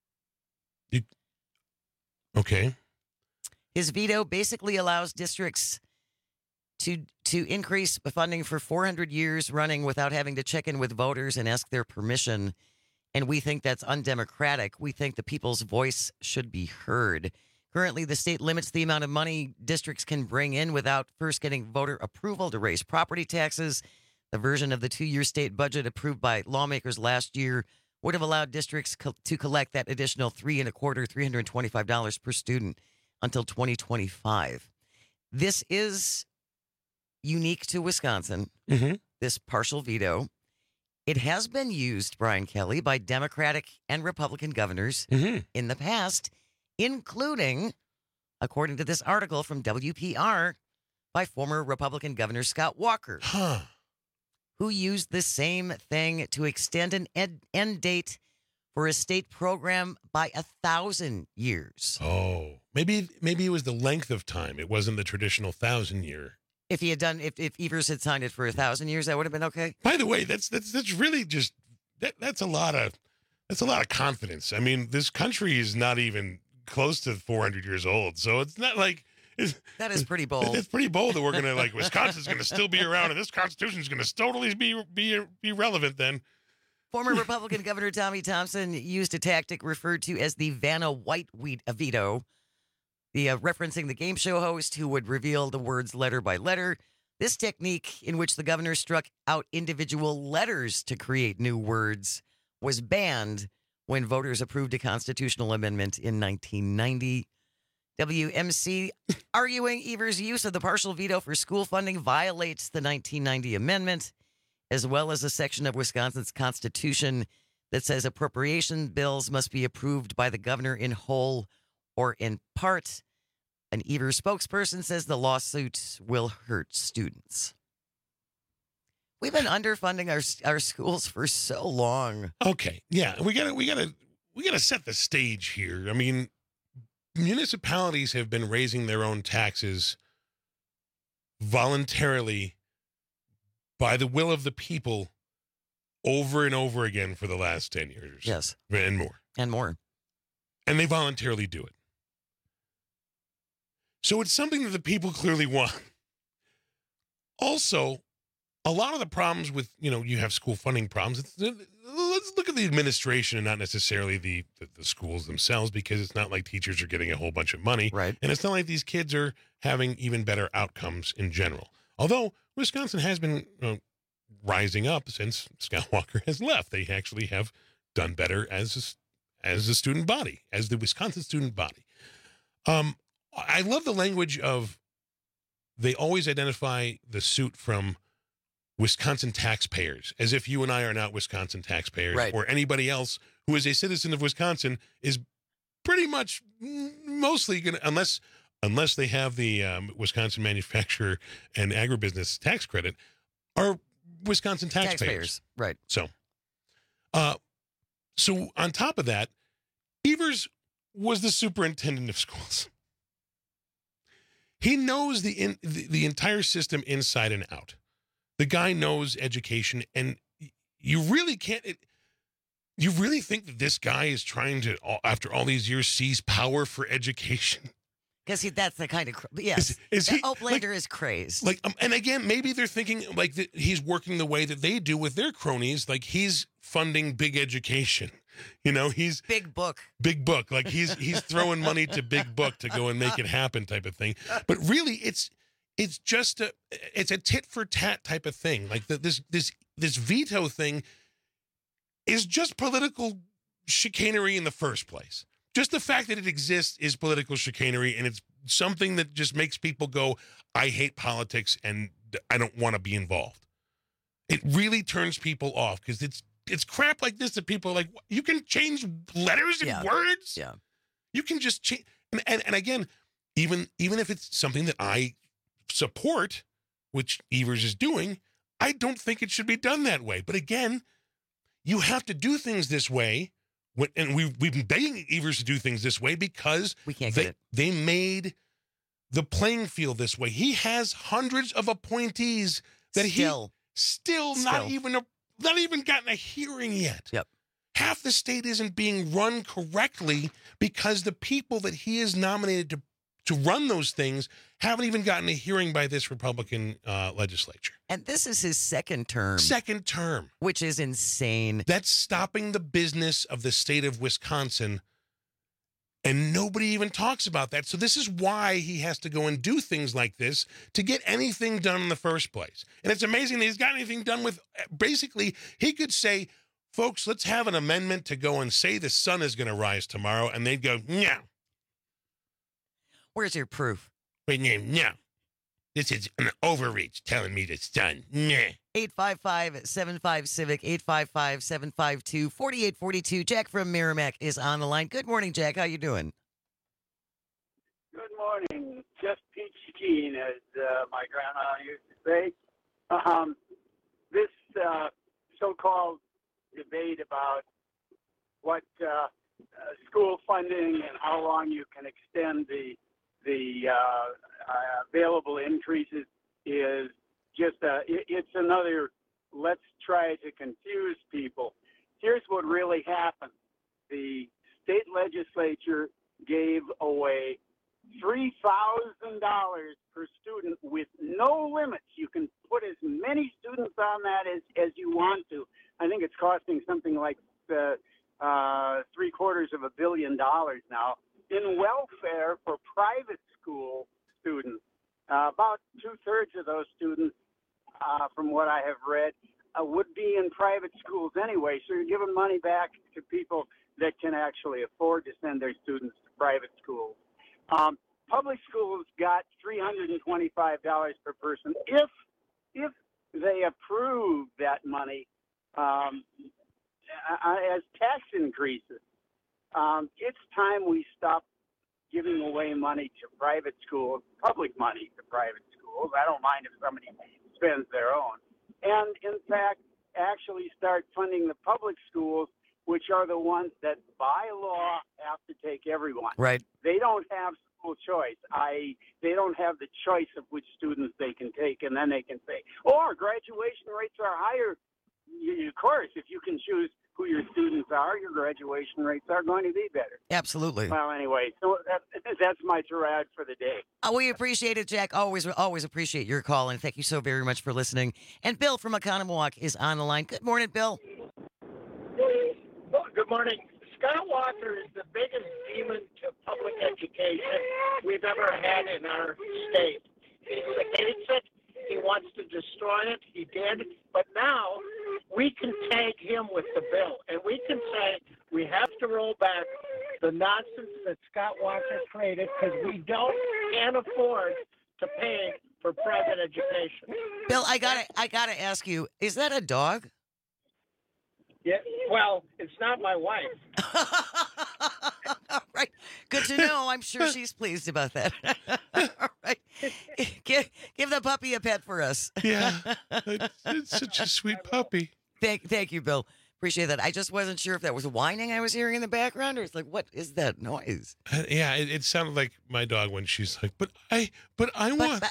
Okay. His veto basically allows districts to increase funding for 400 years running without having to check in with voters and ask their permission. And we think that's undemocratic. We think the people's voice should be heard. Currently, the state limits the amount of money districts can bring in without first getting voter approval to raise property taxes. The version of the 2-year state budget approved by lawmakers last year would have allowed districts to collect that additional $325 per student until 2025. This is unique to Wisconsin, this partial veto. It has been used, Brian Kelly, by Democratic and Republican governors in the past, including, according to this article from WPR, by former Republican Governor Scott Walker, who used the same thing to extend an end date for a state program by 1,000 years. Oh, maybe it was the length of time. It wasn't the traditional 1,000-year. If he had done, if Evers had signed it for 1,000 years, that would have been okay. By the way, that's really just that's a lot of confidence. I mean, this country is not even close to 400 years old, so it's not like that is pretty bold. It's pretty bold that we're gonna Wisconsin's gonna still be around, and this Constitution is gonna totally be relevant then. Former Republican Governor Tommy Thompson used a tactic referred to as the Vanna White veto. The referencing the game show host who would reveal the words letter by letter. This technique, in which the governor struck out individual letters to create new words, was banned when voters approved a constitutional amendment in 1990. WMC arguing Evers' use of the partial veto for school funding violates the 1990 amendment, as well as a section of Wisconsin's constitution that says appropriation bills must be approved by the governor in whole or in part. An Evers spokesperson says the lawsuit will hurt students. We've been underfunding our schools for so long. Okay, yeah, we gotta set the stage here. I mean, municipalities have been raising their own taxes voluntarily by the will of the people over and over again for the last 10 years. Yes, and more, and they voluntarily do it. So it's something that the people clearly want. Also, a lot of the problems with, you have school funding problems. Let's look at the administration and not necessarily the schools themselves, because it's not like teachers are getting a whole bunch of money. Right. And it's not like these kids are having even better outcomes in general. Although Wisconsin has been rising up since Scott Walker has left. They actually have done better as a student body, as the Wisconsin student body. I love the language of, they always identify the suit from Wisconsin taxpayers, as if you and I are not Wisconsin taxpayers, right, or anybody else who is a citizen of Wisconsin is pretty much mostly going to, unless they have the Wisconsin manufacturer and agribusiness tax credit, are Wisconsin taxpayers. Right. So on top of that, Evers was the superintendent of schools. He knows the entire system inside and out. The guy knows education, and you really can't. You really think that this guy is trying to, after all these years, seize power for education? Because that's the kind of yes. Oplander is crazed. And again, maybe they're thinking like that he's working the way that they do with their cronies. Like he's funding big education. He's big book. Like he's throwing money to big book to go and make it happen, type of thing. But really, it's just a tit for tat type of thing. Like this veto thing is just political chicanery in the first place. Just the fact that it exists is political chicanery, and it's something that just makes people go, I hate politics and I don't want to be involved. It really turns people off, because it's crap like this that people are like, you can change letters and words? Yeah. You can just change. And again, even if it's something that I support, which Evers is doing, I don't think it should be done that way. But again, you have to do things this way. And we've been begging Evers to do things this way because we can't get it. They made the playing field this way. He has hundreds of appointees that still not even gotten a hearing yet. Yep. Half the state isn't being run correctly because the people that he has nominated to run those things haven't even gotten a hearing by this Republican legislature. And this is his second term. Which is insane. That's stopping the business of the state of Wisconsin, and nobody even talks about that. So this is why he has to go and do things like this to get anything done in the first place. And it's amazing that he's got anything done with, basically, he could say, folks, let's have an amendment to go and say the sun is going to rise tomorrow, and they'd go, no. Where's your proof? No. This is an overreach telling me the sun. Nah. 855-75-CIVIC, 855-752-4842. Jack from Merrimack is on the line. Good morning, Jack. How you doing? Good morning. Just peach skiing, as my grandma used to say. This so-called debate about what school funding and how long you can extend the available increases is just it's another let's try to confuse people. Here's what really happened. The state legislature gave away $3,000 per student with no limits. You can put as many students on that as you want to. I think it's costing something like $750 million now. in welfare for private school students. About 2/3 of those students, from what I have read, would be in private schools anyway. So you're giving money back to people that can actually afford to send their students to private schools. Public schools got $325 per person if they approve that money as tax increases. It's time we stop giving away money to private schools, public money to private schools. I don't mind if somebody spends their own. And, in fact, actually start funding the public schools, which are the ones that, by law, have to take everyone. Right. They don't have school choice. They don't have the choice of which students they can take, and then they can say, our graduation rates are higher. Of course, if you can choose who your students are, your graduation rates are going to be better. Absolutely. Well, anyway, so that's my tirade for the day. We appreciate it, Jack. Always appreciate your call, and thank you so very much for listening. And Bill from Oconomowoc is on the line. Good morning, Bill. Good morning. Scott Walker is the biggest demon to public education we've ever had in our state. He hates it. He wants to destroy it. He did. But now we can tag him with the bill, and we can say we have to roll back the nonsense that Scott Walker created because we can't afford to pay for private education. Bill, I gotta ask you, is that a dog? Yeah. Well, it's not my wife. All right. Good to know. I'm sure she's pleased about that. All right. Give the puppy a pet for us. Yeah. It's such a sweet puppy. Thank you, Bill. Appreciate that. I just wasn't sure if that was whining I was hearing in the background, or it's like, what is that noise? Yeah, it sounded like my dog when she's like, but I want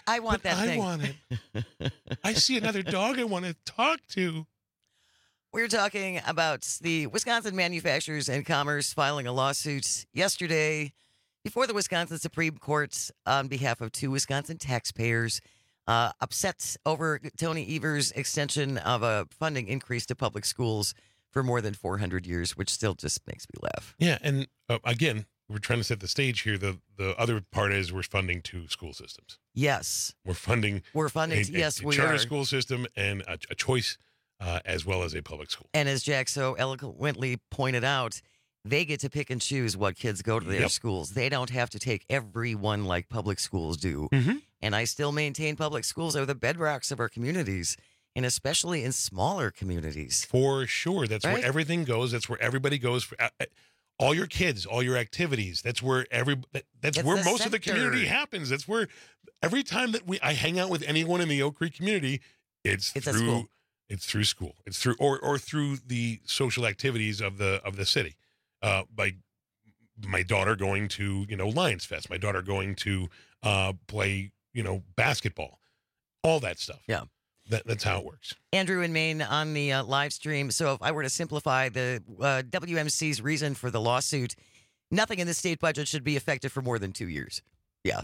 it. I see another dog I want to talk to. We're talking about the Wisconsin Manufacturers and Commerce filing a lawsuit yesterday before the Wisconsin Supreme Court on behalf of 2 Wisconsin taxpayers upset over Tony Evers' extension of a funding increase to public schools for more than 400 years, which still just makes me laugh. Yeah, and again, we're trying to set the stage here. The other part is we're funding 2 school systems. Yes. We're funding. Yes, we are. Charter school system and a choice as well as a public school. And as Jack so eloquently pointed out, they get to pick and choose what kids go to their schools. They don't have to take everyone like public schools do. Mm-hmm. And I still maintain public schools are the bedrocks of our communities, and especially in smaller communities. For sure. That's where everything goes. That's where everybody goes. For, all your kids, all your activities. That's where that's where most of the community happens. That's where every time that I hang out with anyone in the Oak Creek community, it's through school. It's through or through the social activities of the city. By my daughter going to Lions Fest, my daughter going to play basketball, all that stuff. Yeah, that's how it works. Andrew in Maine on the live stream. So if I were to simplify the WMC's reason for the lawsuit, nothing in the state budget should be effective for more than 2 years. Yeah.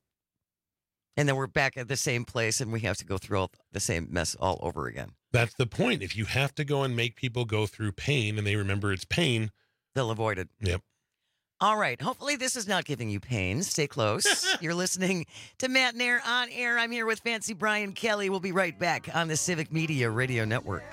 And then we're back at the same place, and we have to go through all the same mess all over again. That's the point. If you have to go and make people go through pain and they remember it's pain, they'll avoid it. Yep. All right. Hopefully this is not giving you pain. Stay close. You're listening to Matt and Air on Air. I'm here with Fancy Brian Kelly. We'll be right back on the Civic Media Radio Network.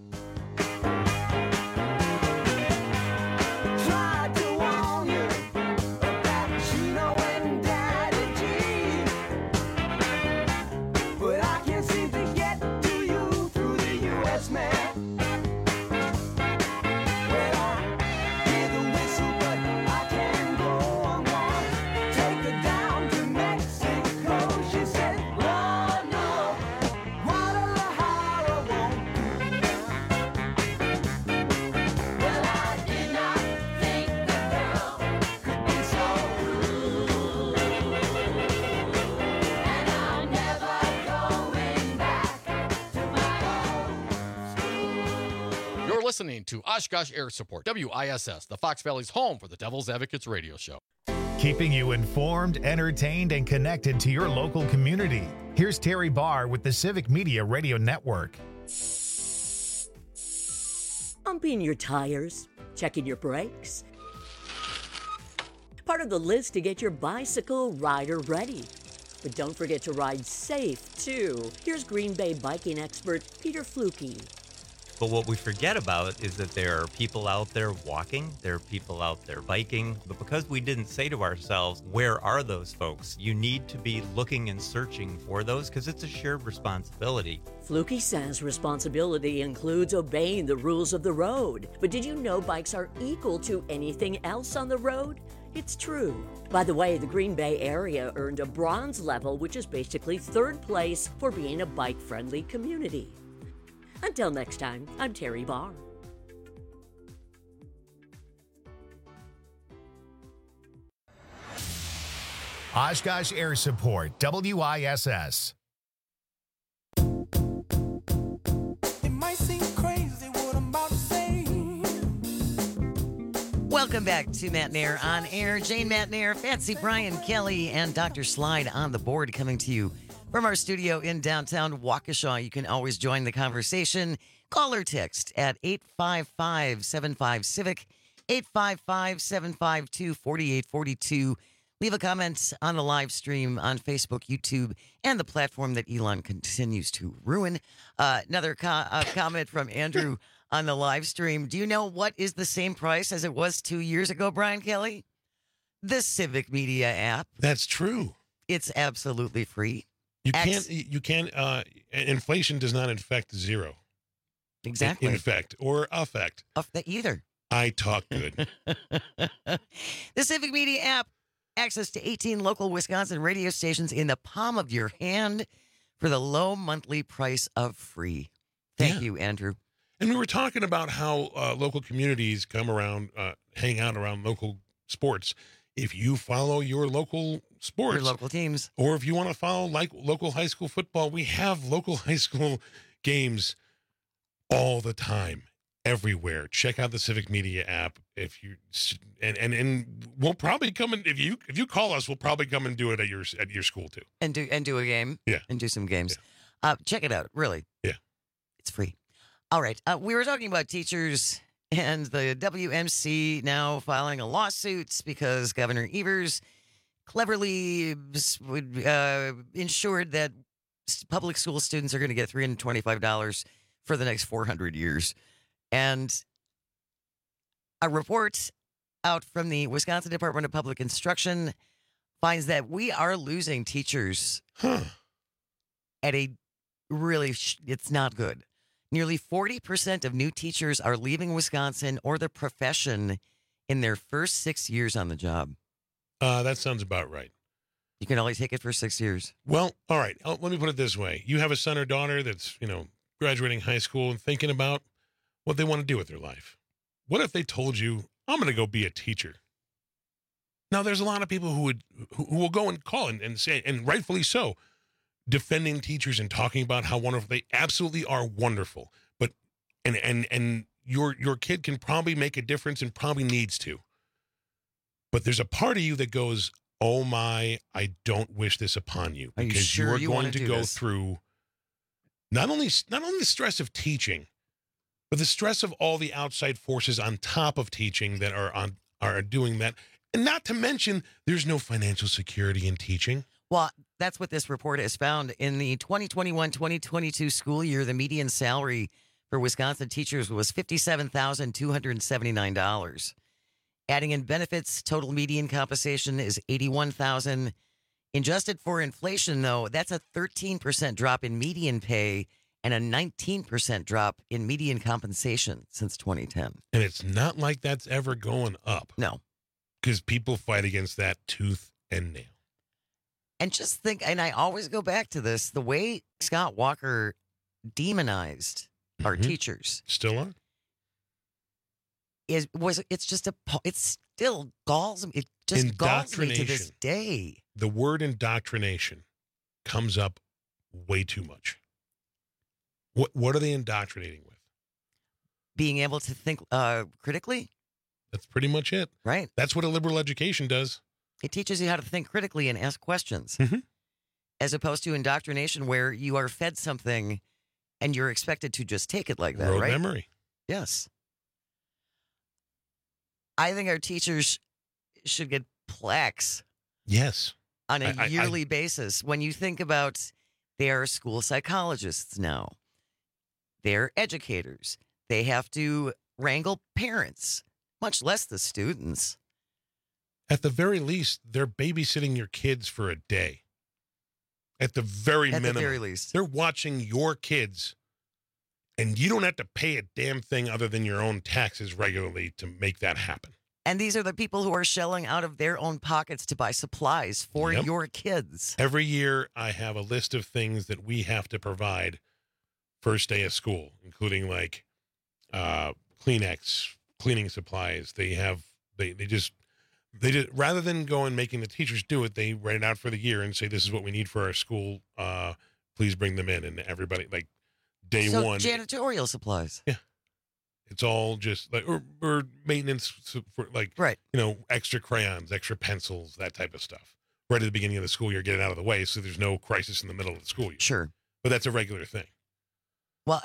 Listening to Oshkosh Air Support, WISS, the Fox Valley's home for the Devil's Advocates radio show. Keeping you informed, entertained, and connected to your local community. Here's Terry Barr with the Civic Media Radio Network. Pumping your tires, checking your brakes. Part of the list to get your bicycle rider ready. But don't forget to ride safe, too. Here's Green Bay biking expert Peter Fluke. But what we forget about is that there are people out there walking, there are people out there biking. But because we didn't say to ourselves, where are those folks? You need to be looking and searching for those because it's a shared responsibility. Fluke says responsibility includes obeying the rules of the road. But did you know bikes are equal to anything else on the road? It's true. By the way, the Green Bay area earned a bronze level, which is basically third place for being a bike-friendly community. Until next time, I'm Terry Barr. Oshkosh Air Support, WISS. It might seem crazy what I'm about to say. Welcome back to Matt Nair on Air. Jane Matt Nair, Fancy Brian Kelly, and Dr. Slide on the board coming to you from our studio in downtown Waukesha. You can always join the conversation. Call or text at 855-75-CIVIC, 855-752-4842. Leave a comment on the live stream on Facebook, YouTube, and the platform that Elon continues to ruin. Another comment from Andrew on the live stream. Do you know what is the same price as it was 2 years ago, Brian Kelly? The Civic Media app. That's true. It's absolutely free. You can't, inflation does not infect zero. Exactly. Infect or affect. Either. I talk good. The Civic Media app, access to 18 local Wisconsin radio stations in the palm of your hand for the low monthly price of free. Thank you, Andrew. And we were talking about how local communities come around, hang out around local sports. If you follow your local sports, your local teams, or if you want to follow like local high school football, we have local high school games all the time, everywhere. Check out the Civic Media app. If you and we'll probably come in if you call us, we'll probably come and do it at your school too, and do a game, and do some games. Yeah. Check it out, really. Yeah, it's free. All right, we were talking about teachers. And the WMC now filing a lawsuit because Governor Evers cleverly ensured that public school students are going to get $325 for the next 400 years. And a report out from the Wisconsin Department of Public Instruction finds that we are losing teachers at a really, it's not good. Nearly 40% of new teachers are leaving Wisconsin or the profession in their first 6 years on the job. That sounds about right. You can only take it for 6 years. Well, all right. Let me put it this way. You have a son or daughter that's, graduating high school and thinking about what they want to do with their life. What if they told you, I'm going to go be a teacher? Now, there's a lot of people who will go and call and say, and rightfully so, defending teachers and talking about how wonderful they absolutely are wonderful. But and your kid can probably make a difference and probably needs to. But there's a part of you that goes, oh my, I don't wish this upon you. Because you are going to go through not only the stress of teaching, but the stress of all the outside forces on top of teaching that are doing that. And not to mention, there's no financial security in teaching. Well, that's what this report has found. In the 2021-2022 school year, the median salary for Wisconsin teachers was $57,279. Adding in benefits, total median compensation is $81,000. Adjusted for inflation, though, that's a 13% drop in median pay and a 19% drop in median compensation since 2010. And it's not like that's ever going up. No. Because people fight against that tooth and nail. And just think, and I always go back to this, the way Scott Walker demonized our teachers. Still on? It still galls me. It just galls me to this day. The word indoctrination comes up way too much. What are they indoctrinating with? Being able to think critically. That's pretty much it. Right. That's what a liberal education does. It teaches you how to think critically and ask questions, as opposed to indoctrination where you are fed something and you're expected to just take it like that, Rote right? memory. Yes. I think our teachers should get plaques. Yes. On a yearly basis. When you think about, there are school psychologists now. They're educators. They have to wrangle parents, much less the students. At the very least, they're babysitting your kids for a day. At the very minimum. At the very least. They're watching your kids, and you don't have to pay a damn thing other than your own taxes regularly to make that happen. And these are the people who are shelling out of their own pockets to buy supplies for your kids. Every year, I have a list of things that we have to provide first day of school, including like Kleenex, cleaning supplies. They just rather than go and making the teachers do it, they write it out for the year and say, this is what we need for our school. Please bring them in. And everybody, like day one. Janitorial supplies. Yeah. It's all just like, or maintenance for like, extra crayons, extra pencils, that type of stuff. Right at the beginning of the school year, get it out of the way so there's no crisis in the middle of the school year. Sure. But that's a regular thing. Well,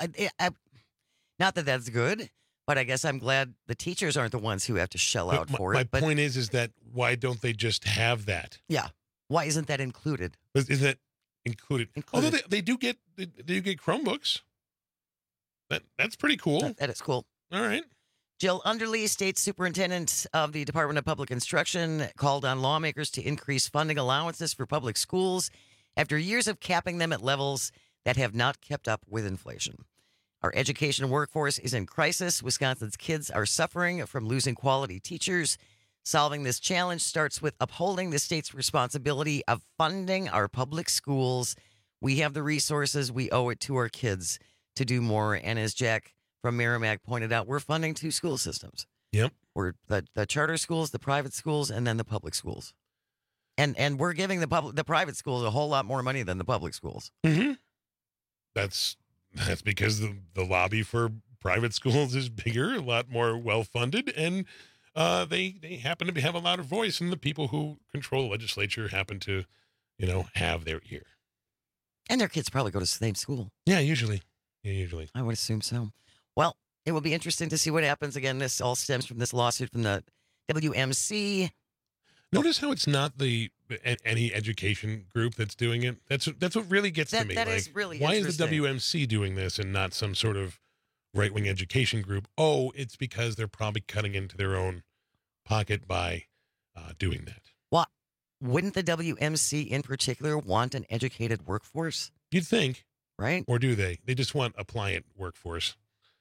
not that that's good, but I guess I'm glad the teachers aren't the ones who have to shell out for it. My point is that why don't they just have that? Yeah. Why isn't that included? Isn't that included? Although they do get Chromebooks. That's pretty cool. That is cool. All right. Jill Underly, State Superintendent of the Department of Public Instruction, called on lawmakers to increase funding allowances for public schools after years of capping them at levels that have not kept up with inflation. Our education workforce is in crisis. Wisconsin's kids are suffering from losing quality teachers. Solving this challenge starts with upholding the state's responsibility of funding our public schools. We have the resources. We owe it to our kids to do more. And as Jack from Merrimack pointed out, we're funding two school systems. Yep. We're the charter schools, the private schools, and then the public schools. And we're giving the private schools a whole lot more money than the public schools. Mm-hmm. That's because the lobby for private schools is bigger, a lot more well-funded, and they happen to have a louder voice, and the people who control the legislature happen to, have their ear. And their kids probably go to the same school. Yeah, usually. Usually. I would assume so. Well, it will be interesting to see what happens. Again, this all stems from this lawsuit from the WMC. Notice how it's not any education group that's doing it. That's what really gets to me. That is really why interesting. is the WMC doing this and not some sort of right-wing education group? Oh, it's because they're probably cutting into their own pocket by doing that. Well, wouldn't the WMC in particular want an educated workforce? You'd think. Right? Or do they? They just want a pliant workforce.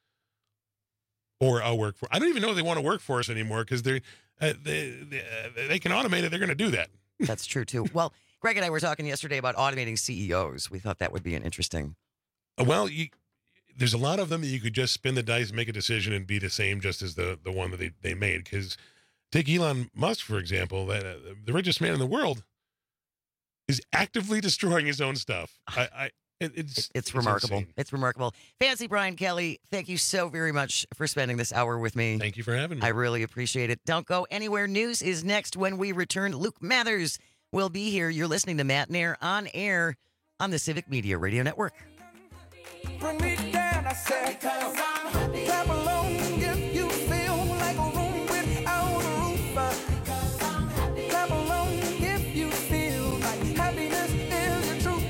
Or a workforce. I don't even know if they want a workforce anymore because they can automate it. They're going to do that. That's true, too. Well, Greg and I were talking yesterday about automating CEOs. We thought that would be an interesting. Well, there's a lot of them that you could just spin the dice, make a decision, and be the same just as the one that they made. Because take Elon Musk, for example, the richest man in the world is actively destroying his own stuff. It's remarkable. insane. It's remarkable. Fancy Brian Kelly, thank you so very much for spending this hour with me. Thank you for having me. I really appreciate it. Don't go anywhere. News is next when we return. Luke Mathers will be here. You're listening to Matt Nair on air on the Civic Media Radio Network. Bring me down, I said, clap along if you feel like a room without a roof. Clap along if you feel like happiness is the truth.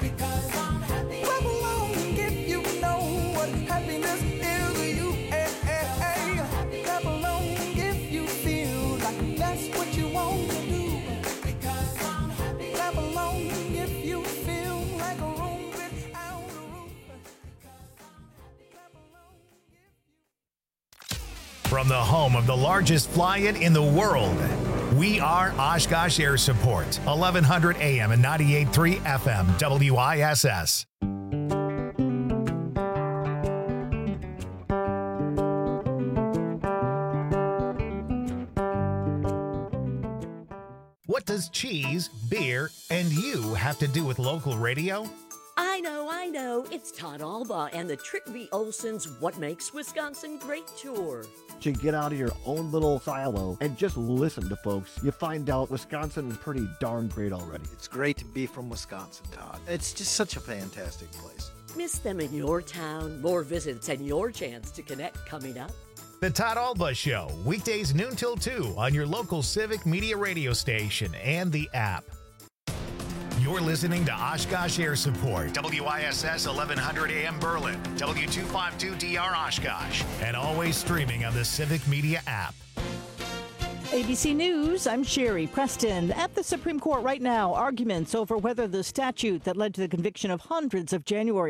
Clap along if you know what happiness is to you. Clap along if you feel like that's what you want to do. Clap along if you feel like a room without a roof. From the home of the largest fly-in in the world, we are Oshkosh Air Support, 1100 AM and 98.3 FM, WISS. What does cheese, beer, and you have to do with local radio? I know. It's Todd Alba and the Trick V. Olson's What Makes Wisconsin Great tour. To get out of your own little silo and just listen to folks, you find out Wisconsin is pretty darn great already. It's great to be from Wisconsin, Todd. It's just such a fantastic place. Miss them in your town, more visits, and your chance to connect coming up. The Todd Alba Show, weekdays noon till 2 on your local Civic Media radio station and the app. You're listening to Oshkosh Air Support, WISS 1100 AM Berlin, W252DR Oshkosh, and always streaming on the Civic Media app. ABC News, I'm Sherry Preston. At the Supreme Court right now, arguments over whether the statute that led to the conviction of hundreds of January